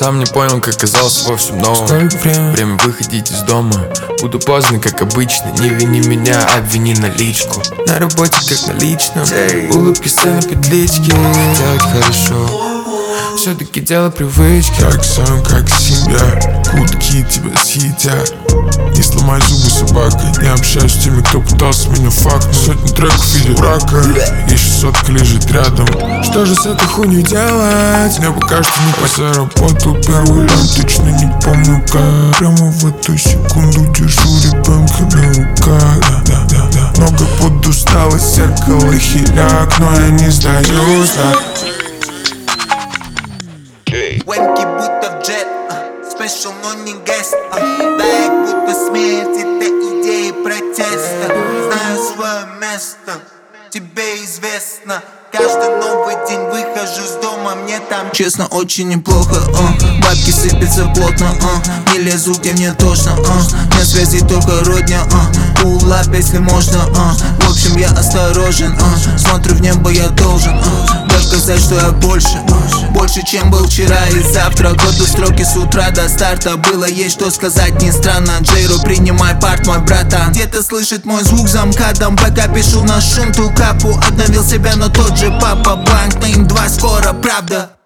Сам не понял, как оказался во всем новом. Время выходить из дома. Буду поздно, как обычно. Не вини меня, обвини наличку. На работе, как на личном. Улыбки, сцены, петлички. Делать хорошо, все-таки дело привычки. Как сам, как семья, кутки тебя съедят. Не сломай зубы собакой, не общаюсь с теми, кто пытался меня факнуть. Сотни треков в виде брака, и 600 лежит рядом. Что же с этой хуйней делать? Мне пока что не по. Заработал первый раунд, точно не помню как. Прямо в эту секунду держу ребенка на руках. Да. Много под усталость, зеркало, хиляк, но я не сдаюсь, да. Венки будто в джет, спешл, но не гест. Дай будто смерть, это идеи протеста. Знаю свое место, тебе известно. Каждый новый день выхожу с дома, мне там честно очень неплохо. Бабки сыпятся плотно, не лезу, где мне тошно. На связи только родня, pull up, если можно. В общем, я осторожен, смотрю в небо, я должен доказать, что я больше, чем был вчера и завтра. Годы строки с утра до старта. Было есть что сказать, не странно. Джейро, принимай парт, мой братан. Где-то слышит мой звук за МКАДом. Пока пишу на шум ту капу. Обновил себя, но тот же папа. Банк на им 2 скоро, правда.